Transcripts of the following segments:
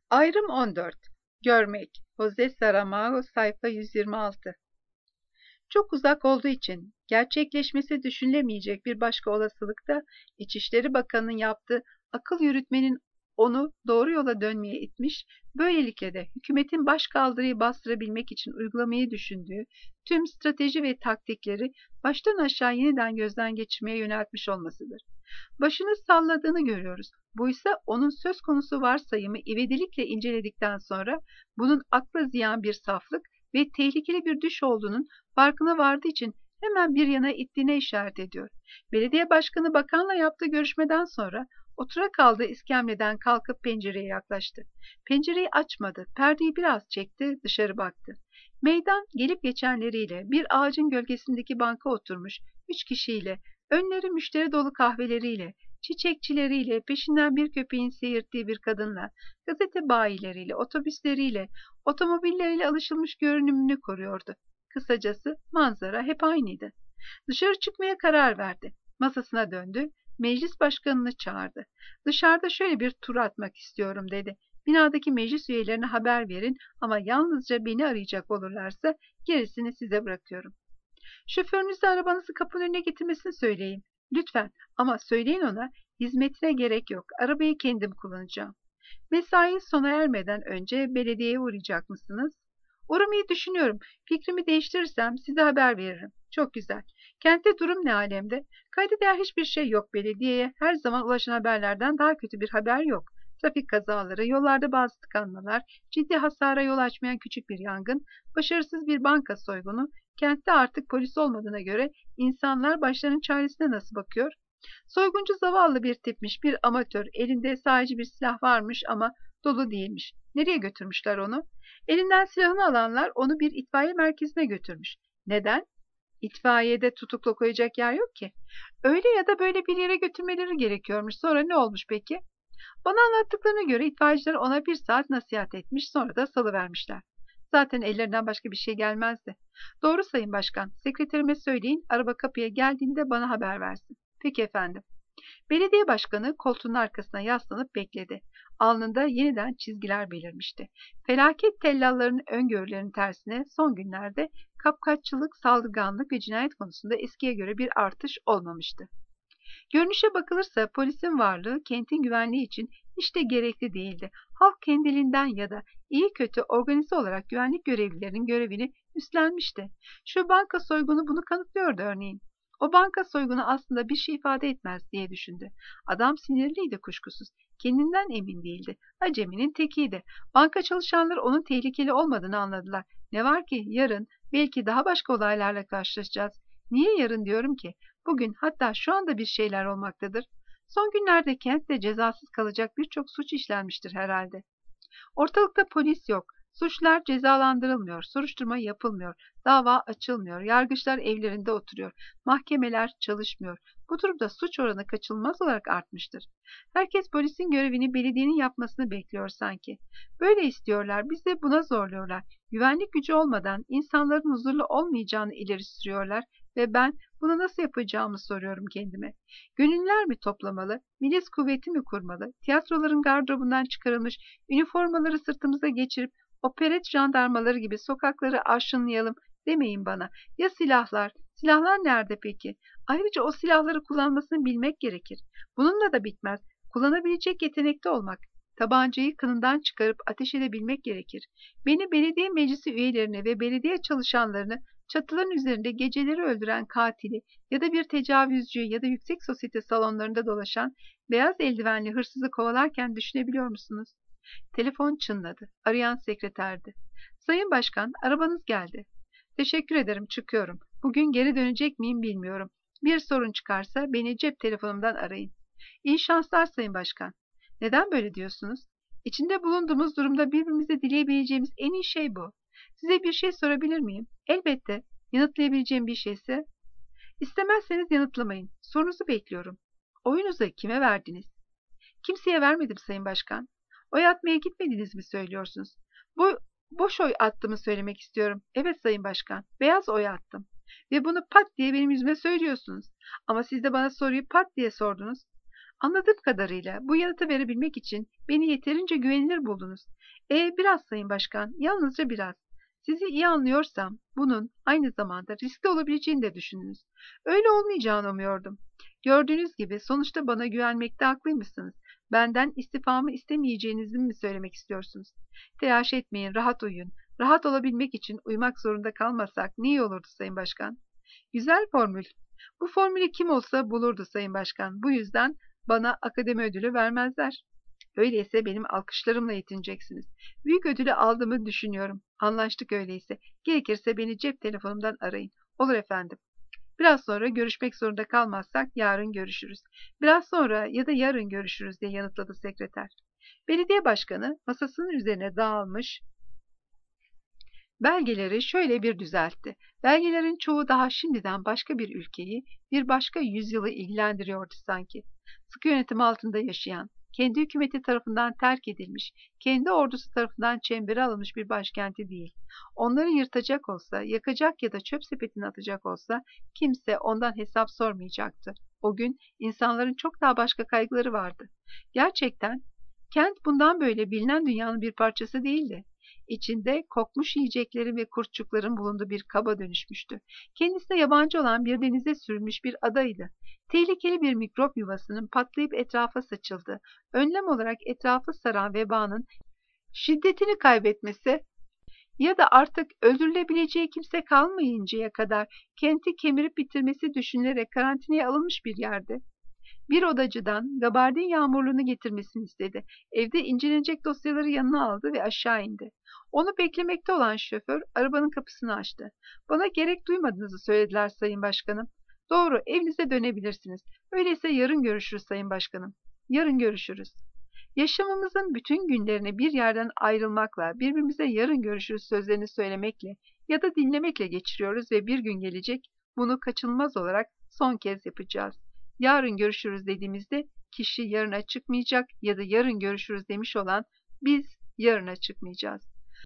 Ayrım 14. Görmek. Jose Saramago, sayfa 126. Çok uzak olduğu için gerçekleşmesi düşünülemeyecek bir başka olasılıkta İçişleri Bakanı'nın yaptığı akıl yürütmenin onu doğru yola dönmeye itmiş, böylelikle de hükümetin başkaldırıyı bastırabilmek için uygulamayı düşündüğü tüm strateji ve taktikleri baştan aşağı yeniden gözden geçirmeye yöneltmiş olmasıdır. Başını salladığını görüyoruz. Bu ise onun söz konusu varsayımı ivedilikle inceledikten sonra bunun akla ziyan bir saflık ve tehlikeli bir düş olduğunun farkına vardığı için hemen bir yana ittiğine işaret ediyor. Belediye başkanı bakanla yaptığı görüşmeden sonra otura kaldığı iskemleden kalkıp pencereye yaklaştı. Pencereyi açmadı, perdeyi biraz çekti, dışarı baktı. Meydan gelip geçenleriyle bir ağacın gölgesindeki banka oturmuş 3 kişiyle, önleri müşteri dolu kahveleriyle, çiçekçileriyle, peşinden bir köpeğin seyirttiği bir kadınla, gazete bayileriyle, otobüsleriyle, otomobilleriyle alışılmış görünümünü koruyordu. Kısacası manzara hep aynıydı. Dışarı çıkmaya karar verdi. Masasına döndü. Meclis başkanını çağırdı. Dışarıda şöyle bir tur atmak istiyorum dedi. Binadaki meclis üyelerine haber verin ama yalnızca beni arayacak olurlarsa gerisini size bırakıyorum. Şoförünüze arabanızı kapının önüne getirmesini söyleyin. Lütfen, ama söyleyin ona, hizmetine gerek yok. Arabayı kendim kullanacağım. Mesai sona ermeden önce belediyeye uğrayacak mısınız? Uğramayı düşünüyorum. Fikrimi değiştirirsem size haber veririm. Çok güzel. Kentte durum ne alemde? Kayda değer hiçbir şey yok belediyeye. Her zaman ulaşan haberlerden daha kötü bir haber yok. Trafik kazaları, yollarda bazı tıkanmalar, ciddi hasara yol açmayan küçük bir yangın, başarısız bir banka soygunu. Kentte artık polis olmadığına göre insanlar başlarının çaresine nasıl bakıyor? Soyguncu zavallı bir tipmiş, bir amatör. Elinde sadece bir silah varmış ama dolu değilmiş. Nereye götürmüşler onu? Elinden silahını alanlar onu bir itfaiye merkezine götürmüş. Neden? İtfaiyede tutuklu koyacak yer yok ki. Öyle ya da böyle bir yere götürmeleri gerekiyormuş. Sonra ne olmuş peki? Bana anlattıklarına göre itfaiyeciler ona 1 saat nasihat etmiş, sonra da salıvermişler. Zaten ellerinden başka bir şey gelmezdi. Doğru Sayın Başkan, sekreterime söyleyin, araba kapıya geldiğinde bana haber versin. Peki efendim. Belediye başkanı koltuğunun arkasına yaslanıp bekledi. Alnında yeniden çizgiler belirmişti. Felaket tellallarının öngörülerinin tersine son günlerde kapkaççılık, saldırganlık ve cinayet konusunda eskiye göre bir artış olmamıştı. Görünüşe bakılırsa polisin varlığı kentin güvenliği için hiç de gerekli değildi. Halk kendiliğinden ya da iyi kötü organize olarak güvenlik görevlilerinin görevini üstlenmişti. Şu banka soygunu bunu kanıtlıyordu örneğin. O banka soygunu aslında bir şey ifade etmez diye düşündü. Adam sinirliydi kuşkusuz. Kendinden emin değildi. Aceminin tekiydi. Banka çalışanları onun tehlikeli olmadığını anladılar. Ne var ki yarın belki daha başka olaylarla karşılaşacağız. Niye yarın diyorum ki? Bugün, hatta şu anda bir şeyler olmaktadır. Son günlerde kentte cezasız kalacak birçok suç işlenmiştir herhalde. Ortalıkta polis yok. Suçlar cezalandırılmıyor, soruşturma yapılmıyor, dava açılmıyor, yargıçlar evlerinde oturuyor, mahkemeler çalışmıyor. Bu durumda suç oranı kaçınılmaz olarak artmıştır. Herkes polisin görevini belediyenin yapmasını bekliyor sanki. Böyle istiyorlar, bizi de buna zorluyorlar. Güvenlik gücü olmadan insanların huzurlu olmayacağını ileri sürüyorlar ve ben bunu nasıl yapacağımı soruyorum kendime. Gönüllüler mi toplamalı, milis kuvveti mi kurmalı, tiyatroların gardırobundan çıkarılmış üniformaları sırtımıza geçirip operet jandarmaları gibi sokakları arşınlayalım demeyin bana. Ya silahlar? Silahlar nerede peki? Ayrıca o silahları kullanmasını bilmek gerekir. Bununla da bitmez. Kullanabilecek yetenekte olmak. Tabancayı kınından çıkarıp ateş edebilmek gerekir. Beni belediye meclisi üyelerini ve belediye çalışanlarını çatıların üzerinde geceleri öldüren katili ya da bir tecavüzcüyü ya da yüksek sosyete salonlarında dolaşan beyaz eldivenli hırsızı kovalarken düşünebiliyor musunuz? Telefon çınladı. Arayan sekreterdi. Sayın Başkan, arabanız geldi. Teşekkür ederim, çıkıyorum. Bugün geri dönecek miyim bilmiyorum. Bir sorun çıkarsa beni cep telefonumdan arayın. İyi şanslar Sayın Başkan. Neden böyle diyorsunuz? İçinde bulunduğumuz durumda birbirimize dileyebileceğimiz en iyi şey bu. Size bir şey sorabilir miyim? Elbette. Yanıtlayabileceğim bir şeyse. İstemezseniz yanıtlamayın. Sorunuzu bekliyorum. Oyunuzu kime verdiniz? Kimseye vermedim Sayın Başkan. Oy atmaya gitmediniz mi söylüyorsunuz? Bu boş oy attığımı söylemek istiyorum. Evet Sayın Başkan, beyaz oy attım. Ve bunu pat diye benim yüzüme söylüyorsunuz. Ama siz de bana soruyu pat diye sordunuz. Anladığım kadarıyla bu yanıtı verebilmek için beni yeterince güvenilir buldunuz. Biraz Sayın Başkan, yalnızca biraz. Sizi iyi anlıyorsam bunun aynı zamanda riskli olabileceğini de düşününüz. Öyle olmayacağını umuyordum. Gördüğünüz gibi sonuçta bana güvenmekte haklıymışsınız. Benden istifamı istemeyeceğinizi mi söylemek istiyorsunuz? Telaş etmeyin, rahat uyuyun. Rahat olabilmek için uyumak zorunda kalmasak ne iyi olurdu Sayın Başkan. Güzel formül. Bu formülü kim olsa bulurdu Sayın Başkan. Bu yüzden bana akademi ödülü vermezler. Öyleyse benim alkışlarımla yetineceksiniz. Büyük ödülü aldığımı düşünüyorum. Anlaştık öyleyse. Gerekirse beni cep telefonumdan arayın. Olur efendim. Biraz sonra görüşmek zorunda kalmazsak yarın görüşürüz. Biraz sonra ya da yarın görüşürüz diye yanıtladı sekreter. Belediye başkanı masasının üzerine dağılmış belgeleri şöyle bir düzeltti. Belgelerin çoğu daha şimdiden başka bir ülkeyi, bir başka yüzyılı ilgilendiriyordu sanki. Sıkı yönetim altında yaşayan, kendi hükümeti tarafından terk edilmiş, kendi ordusu tarafından çembere alınmış bir başkenti değil. Onları yırtacak olsa, yakacak ya da çöp sepetine atacak olsa kimse ondan hesap sormayacaktı. O gün insanların çok daha başka kaygıları vardı. Gerçekten kent bundan böyle bilinen dünyanın bir parçası değildi. İçinde kokmuş yiyeceklerin ve kurtçukların bulunduğu bir kaba dönüşmüştü. Kendisine yabancı olan bir denize sürülmüş bir adaydı. Tehlikeli bir mikrop yuvasının patlayıp etrafa saçıldı. Önlem olarak etrafı saran vebanın şiddetini kaybetmesi ya da artık öldürülebileceği kimse kalmayıncaya kadar kenti kemirip bitirmesi düşünülerek karantinaya alınmış bir yerdi. Bir odacıdan gabardin yağmurluğunu getirmesini istedi. Evde incelenecek dosyaları yanına aldı ve aşağı indi. Onu beklemekte olan şoför arabanın kapısını açtı. Bana gerek duymadığınızı söylediler Sayın Başkanım. Doğru, evinize dönebilirsiniz. Öyleyse yarın görüşürüz Sayın Başkanım. Yarın görüşürüz. Yaşamımızın bütün günlerini bir yerden ayrılmakla, birbirimize yarın görüşürüz sözlerini söylemekle ya da dinlemekle geçiriyoruz ve bir gün gelecek bunu kaçınılmaz olarak son kez yapacağız. Yarın görüşürüz dediğimizde kişi yarına çıkmayacak ya da yarın görüşürüz demiş olan biz yarına çıkmayacağız.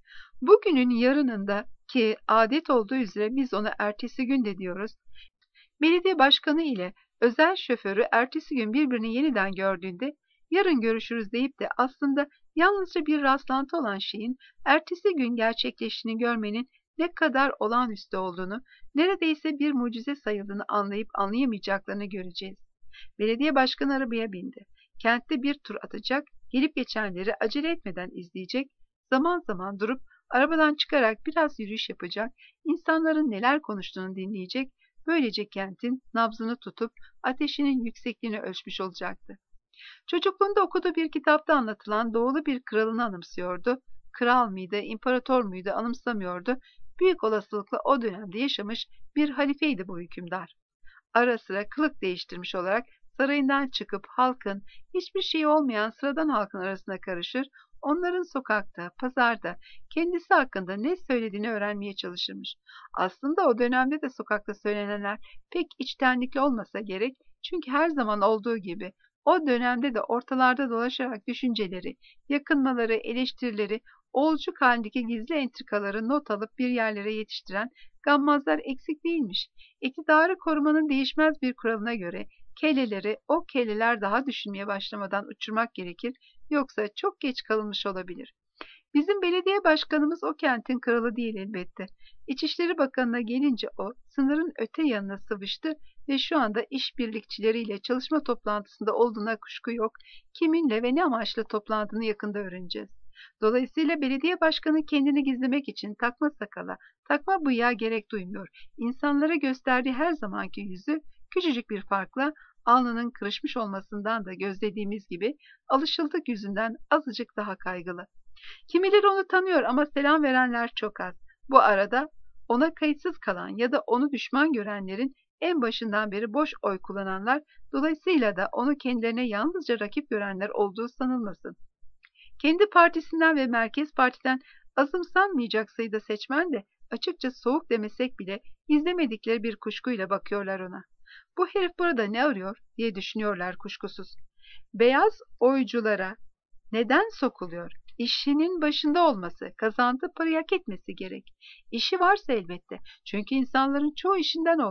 Bugünün yarınında ki adet olduğu üzere biz ona ertesi gün de diyoruz. Belediye başkanı ile özel şoförü ertesi gün birbirini yeniden gördüğünde yarın görüşürüz deyip de aslında yalnızca bir rastlantı olan şeyin ertesi gün gerçekleştiğini görmenin ne kadar olağanüstü olduğunu, neredeyse bir mucize sayıldığını anlayıp anlayamayacaklarını göreceğiz. Belediye başkanı arabaya bindi. Kentte bir tur atacak, gelip geçenleri acele etmeden izleyecek, zaman zaman durup arabadan çıkarak biraz yürüyüş yapacak, insanların neler konuştuğunu dinleyecek, böylece kentin nabzını tutup ateşinin yüksekliğini ölçmüş olacaktı. Çocukluğunda okuduğu bir kitapta anlatılan doğulu bir kralını anımsıyordu. Kral mıydı, imparator muydu anımsamıyordu. Büyük olasılıkla o dönemde yaşamış bir halifeydi bu hükümdar. Ara sıra kılık değiştirmiş olarak sarayından çıkıp halkın, hiçbir şey olmayan sıradan halkın arasına karışır, onların sokakta, pazarda kendisi hakkında ne söylediğini öğrenmeye çalışırmış. Aslında o dönemde de sokakta söylenenler pek içtenlikli olmasa gerek, çünkü her zaman olduğu gibi o dönemde de ortalarda dolaşarak düşünceleri, yakınmaları, eleştirileri, olcuk halindeki gizli entrikaları not alıp bir yerlere yetiştiren gammazlar eksik değilmiş. İktidarı korumanın değişmez bir kuralına göre kelleleri o kelleler daha düşünmeye başlamadan uçurmak gerekir, yoksa çok geç kalınmış olabilir. Bizim belediye başkanımız o kentin kralı değil elbette. İçişleri Bakanı'na gelince o, sınırın öte yanına sıvıştı ve şu anda işbirlikçileriyle çalışma toplantısında olduğuna kuşku yok. Kiminle ve ne amaçla toplantını yakında öğreneceğiz. Dolayısıyla belediye başkanı kendini gizlemek için takma sakala, takma bıyığa gerek duymuyor. İnsanlara gösterdiği her zamanki yüzü küçücük bir farkla alnının kırışmış olmasından da gözlediğimiz gibi alışıldık yüzünden azıcık daha kaygılı. Kimileri onu tanıyor ama selam verenler çok az. Bu arada ona kayıtsız kalan ya da onu düşman görenlerin en başından beri boş oy kullananlar, dolayısıyla da onu kendilerine yalnızca rakip görenler olduğu sanılmasın. Kendi partisinden ve Merkez Parti'den azımsanmayacak sayıda seçmen de açıkça soğuk demesek bile izlemedikleri bir kuşkuyla bakıyorlar ona. Bu herif burada ne arıyor diye düşünüyorlar kuşkusuz. Beyaz oyculara neden sokuluyor? İşinin başında olması, kazandığı parayı hak etmesi gerek. İşi varsa elbette. Çünkü insanların çoğu işinden oldu.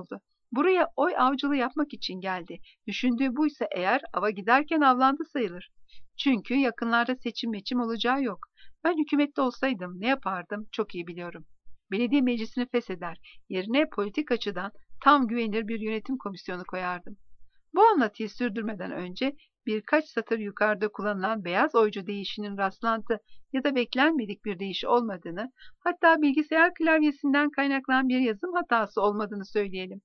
Buraya oy avcılığı yapmak için geldi. Düşündüğü buysa eğer ava giderken avlandı sayılır. Çünkü yakınlarda seçim olacağı yok. Ben hükümette olsaydım ne yapardım çok iyi biliyorum. Belediye meclisini fesheder, yerine politik açıdan tam güvenilir bir yönetim komisyonu koyardım. Bu anlatıyı sürdürmeden önce birkaç satır yukarıda kullanılan beyaz oycu deyişinin rastlantı ya da beklenmedik bir deyiş olmadığını, hatta bilgisayar klavyesinden kaynaklanan bir yazım hatası olmadığını söyleyelim.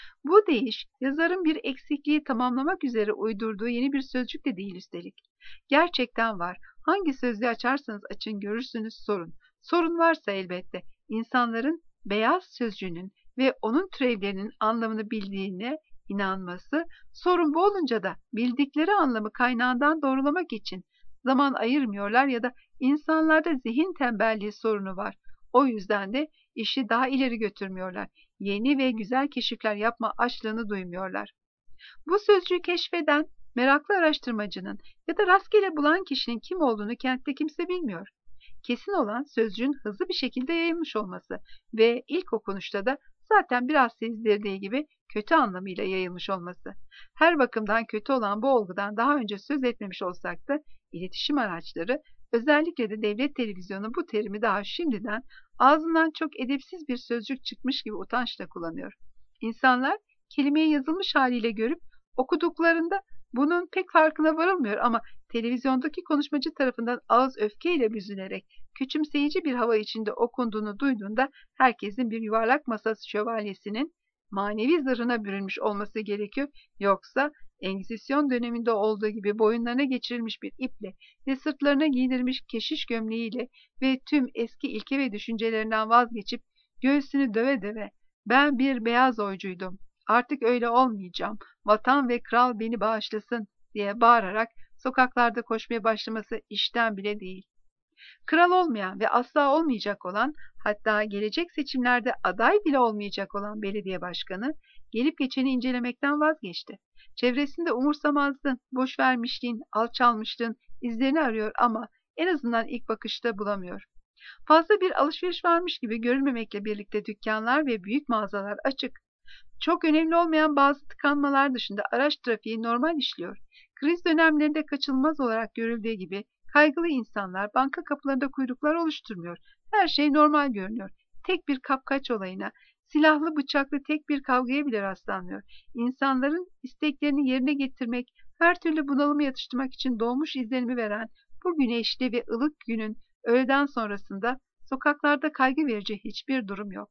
Bu deyiş, yazarın bir eksikliği tamamlamak üzere uydurduğu yeni bir sözcük de değil üstelik. Gerçekten var. Hangi sözlüğü açarsanız açın görürsünüz sorun. Sorun varsa elbette insanların beyaz sözcüğünün ve onun türevlerinin anlamını bildiğine inanması, sorun bu olunca da bildikleri anlamı kaynağından doğrulamak için zaman ayırmıyorlar ya da insanlarda zihin tembelliği sorunu var. O yüzden de işi daha ileri götürmüyorlar. Yeni ve güzel keşifler yapma açlığını duymuyorlar. Bu sözcüğü keşfeden, meraklı araştırmacının ya da rastgele bulan kişinin kim olduğunu kentte kimse bilmiyor. Kesin olan sözcüğün hızlı bir şekilde yayılmış olması ve ilk okunuşta da zaten biraz sezdirdiği gibi kötü anlamıyla yayılmış olması. Her bakımdan kötü olan bu olgudan daha önce söz etmemiş olsak da iletişim araçları, özellikle de devlet televizyonu bu terimi daha şimdiden ağzından çok edepsiz bir sözcük çıkmış gibi utançla kullanıyor. İnsanlar kelimeyi yazılmış haliyle görüp okuduklarında bunun pek farkına varılmıyor ama televizyondaki konuşmacı tarafından ağız öfkeyle büzülerek küçümseyici bir hava içinde okunduğunu duyduğunda herkesin bir yuvarlak masa şövalyesinin manevi zırhına bürünmüş olması gerekiyor. Yoksa Engizisyon döneminde olduğu gibi boyunlarına geçirilmiş bir iple ve sırtlarına giydirilmiş keşiş gömleğiyle ve tüm eski ilke ve düşüncelerinden vazgeçip göğsünü döve döve ben bir beyaz oycuydum, artık öyle olmayacağım, vatan ve kral beni bağışlasın diye bağırarak sokaklarda koşmaya başlaması işten bile değil. Kral olmayan ve asla olmayacak olan, hatta gelecek seçimlerde aday bile olmayacak olan belediye başkanı gelip geçeni incelemekten vazgeçti. Çevresinde umursamazlığın, boşvermişliğin, alçalmışlığın izlerini arıyor ama en azından ilk bakışta bulamıyor. Fazla bir alışveriş varmış gibi görülmemekle birlikte dükkanlar ve büyük mağazalar açık. Çok önemli olmayan bazı tıkanmalar dışında araç trafiği normal işliyor. Kriz dönemlerinde kaçınılmaz olarak görüldüğü gibi kaygılı insanlar banka kapılarında kuyruklar oluşturmuyor. Her şey normal görünüyor. Tek bir kapkaç olayına, silahlı bıçaklı tek bir kavgaya bile rastlanmıyor. İnsanların isteklerini yerine getirmek, her türlü bunalımı yatıştırmak için doğmuş izlenimi veren bu güneşli ve ılık günün öğleden sonrasında sokaklarda kaygı verici hiçbir durum yok.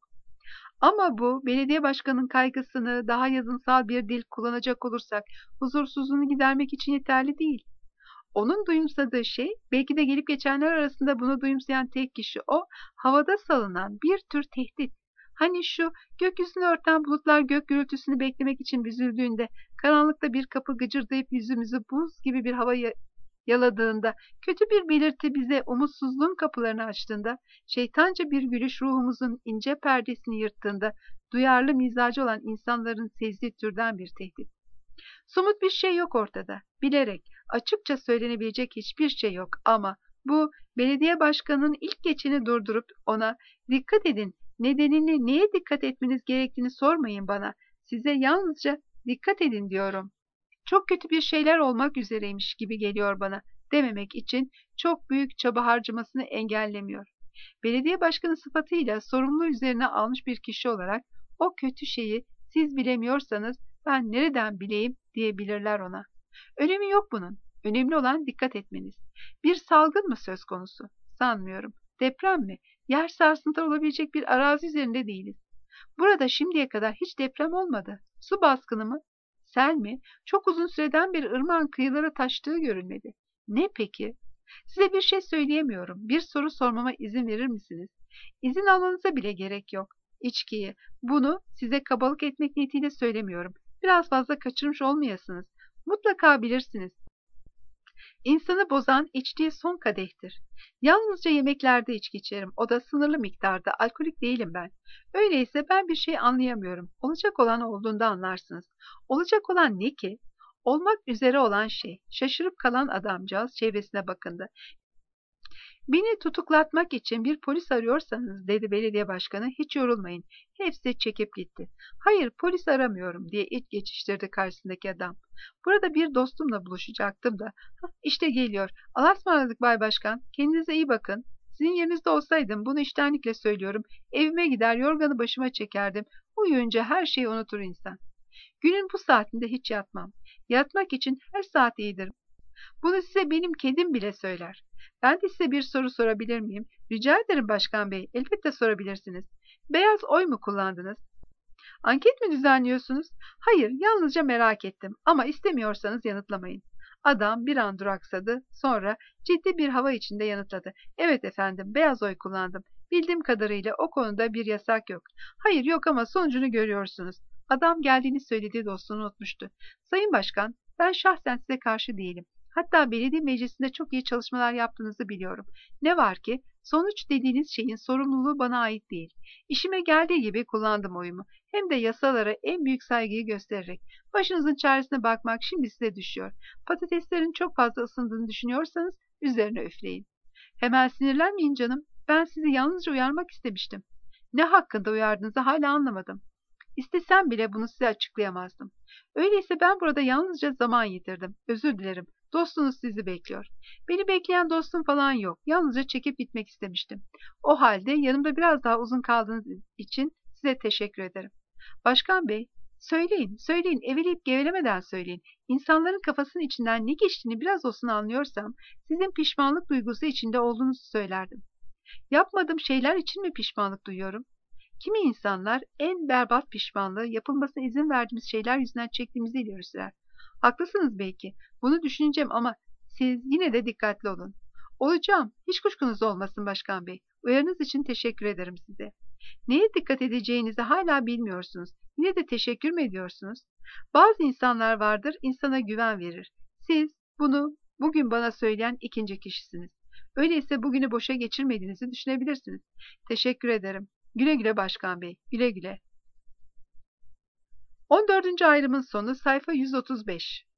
Ama bu belediye başkanının kaygısını daha yazınsal bir dil kullanacak olursak huzursuzluğunu gidermek için yeterli değil. Onun duyumsadığı şey, belki de gelip geçenler arasında bunu duyumsayan tek kişi o, havada salınan bir tür tehdit. Hani şu gökyüzünü örten bulutlar gök gürültüsünü beklemek için büzüldüğünde, karanlıkta bir kapı gıcırdayıp yüzümüzü buz gibi bir hava yaladığında, kötü bir belirti bize umutsuzluğun kapılarını açtığında, şeytanca bir gülüş ruhumuzun ince perdesini yırttığında, duyarlı mizacı olan insanların sezdiği türden bir tehdit. Somut bir şey yok ortada. Bilerek, açıkça söylenebilecek hiçbir şey yok ama bu belediye başkanının ilk geçeni durdurup ona dikkat edin, nedenini neye dikkat etmeniz gerektiğini sormayın bana. Size yalnızca dikkat edin diyorum. Çok kötü bir şeyler olmak üzereymiş gibi geliyor bana dememek için çok büyük çaba harcamasını engellemiyor. Belediye başkanı sıfatıyla sorumlu üzerine almış bir kişi olarak o kötü şeyi siz bilemiyorsanız ben nereden bileyim diyebilirler ona. Önemi yok bunun. Önemli olan dikkat etmeniz. Bir salgın mı söz konusu? Sanmıyorum. Deprem mi? Yer sarsıntıları olabilecek bir arazi üzerinde değiliz. Burada şimdiye kadar hiç deprem olmadı. Su baskını mı? Sel mi? Çok uzun süreden beri ırmağın kıyılara taştığı görülmedi. Ne peki? Size bir şey söyleyemiyorum. Bir soru sormama izin verir misiniz? İzin almanıza bile gerek yok. İçkiyi, bunu size kabalık etmek niyetiyle söylemiyorum. Biraz fazla kaçırmış olmayasınız. Mutlaka bilirsiniz. İnsanı bozan içtiği son kadehtir. Yalnızca yemeklerde içki içerim. O da sınırlı miktarda. Alkolik değilim ben. Öyleyse ben bir şey anlayamıyorum. Olacak olan olduğunda anlarsınız. Olacak olan ne ki? Olmak üzere olan şey. Şaşırıp kalan adamcağız çevresine bakındı. Beni tutuklatmak için bir polis arıyorsanız, dedi belediye başkanı, hiç yorulmayın. Hepsi çekip gitti. Hayır, polis aramıyorum, diye ilk geçiştirdi karşısındaki adam. Burada bir dostumla buluşacaktım da. İşte geliyor. Allah'a ısmarladık Bay Başkan. Kendinize iyi bakın. Sizin yerinizde olsaydım, bunu içtenlikle söylüyorum, evime gider yorganı başıma çekerdim. Uyuyunca her şeyi unutur insan. Günün bu saatinde hiç yatmam. Yatmak için her saat iyidir. Bunu size benim kedim bile söyler. Ben de size bir soru sorabilir miyim? Rica ederim Başkan Bey. Elbette sorabilirsiniz. Beyaz oy mu kullandınız? Anket mi düzenliyorsunuz? Hayır, yalnızca merak ettim. Ama istemiyorsanız yanıtlamayın. Adam bir an duraksadı. Sonra ciddi bir hava içinde yanıtladı. Evet efendim, beyaz oy kullandım. Bildiğim kadarıyla o konuda bir yasak yok. Hayır yok ama sonucunu görüyorsunuz. Adam geldiğini söylediği dostunu unutmuştu. Sayın Başkan, ben şahsen size karşı değilim. Hatta belediye meclisinde çok iyi çalışmalar yaptığınızı biliyorum. Ne var ki sonuç dediğiniz şeyin sorumluluğu bana ait değil. İşime geldiği gibi kullandım oyumu. Hem de yasalara en büyük saygıyı göstererek. Başınızın çaresine bakmak şimdi size düşüyor. Patateslerin çok fazla ısındığını düşünüyorsanız üzerine üfleyin. Hemen sinirlenmeyin canım. Ben sizi yalnızca uyarmak istemiştim. Ne hakkında uyardığınızı hala anlamadım. İstesem bile bunu size açıklayamazdım. Öyleyse ben burada yalnızca zaman yitirdim. Özür dilerim. Dostunuz sizi bekliyor. Beni bekleyen dostum falan yok. Yalnızca çekip gitmek istemiştim. O halde yanımda biraz daha uzun kaldığınız için size teşekkür ederim. Başkan Bey, söyleyin, eveleyip gevelemeden söyleyin. İnsanların kafasının içinden ne geçtiğini biraz olsun anlıyorsam, sizin pişmanlık duygusu içinde olduğunuzu söylerdim. Yapmadığım şeyler için mi pişmanlık duyuyorum? Kimi insanlar en berbat pişmanlığı yapılmasına izin verdiğimiz şeyler yüzünden çektiğimizi ileri sürer. Haklısınız belki. Bunu düşüneceğim ama siz yine de dikkatli olun. Olacağım. Hiç kuşkunuz olmasın Başkan Bey. Uyarınız için teşekkür ederim size. Neye dikkat edeceğinizi hala bilmiyorsunuz. Yine de teşekkür mü ediyorsunuz? Bazı insanlar vardır, insana güven verir. Siz bunu bugün bana söyleyen ikinci kişisiniz. Öyleyse bugünü boşa geçirmediğinizi düşünebilirsiniz. Teşekkür ederim. Güle güle Başkan Bey, güle güle. 14. ayrımın sonu sayfa 135.